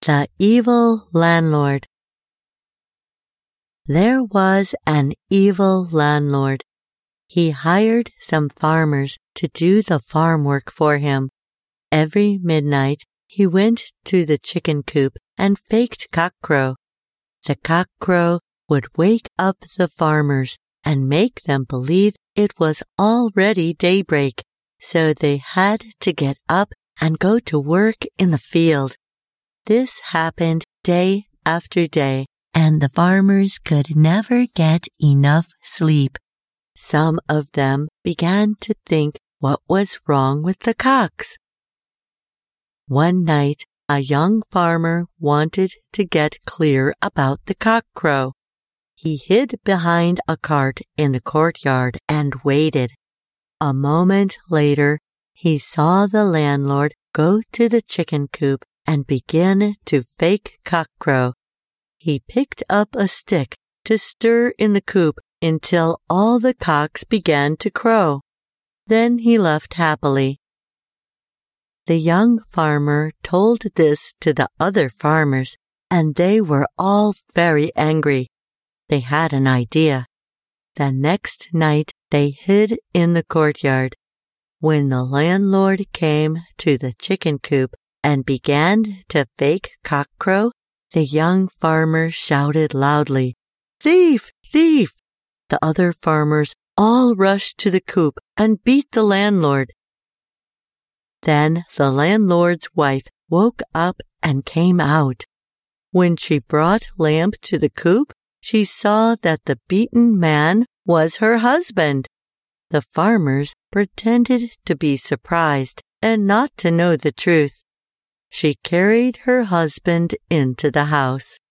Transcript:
The Evil Landlord. There was an evil landlord. He hired some farmers to do the farm work for him. Every midnight, he went to the chicken coop and faked cockcrow. The cockcrow would wake up the farmers and make them believe it was already daybreak, so they had to get up and go to work in the field. This happened day after day, and the farmers could never get enough sleep. Some of them began to think what was wrong with the cocks. One night, a young farmer wanted to get clear about the cockcrow. He hid behind a cart in the courtyard and waited. A moment later, he saw the landlord go to the chicken coop and begin to fake cockcrow. He picked up a stick to stir in the coop until all the cocks began to crow. Then he left happily. The young farmer told this to the other farmers, and they were all very angry. They had an idea. The next night they hid in the courtyard. When the landlord came to the chicken coop and began to fake cockcrow, the young farmer shouted loudly, "Thief! Thief!" The other farmers all rushed to the coop and beat the landlord. Then the landlord's wife woke up and came out. When she brought Lamp to the coop, she saw that the beaten man was her husband. The farmers pretended to be surprised and not to know the truth. She carried her husband into the house.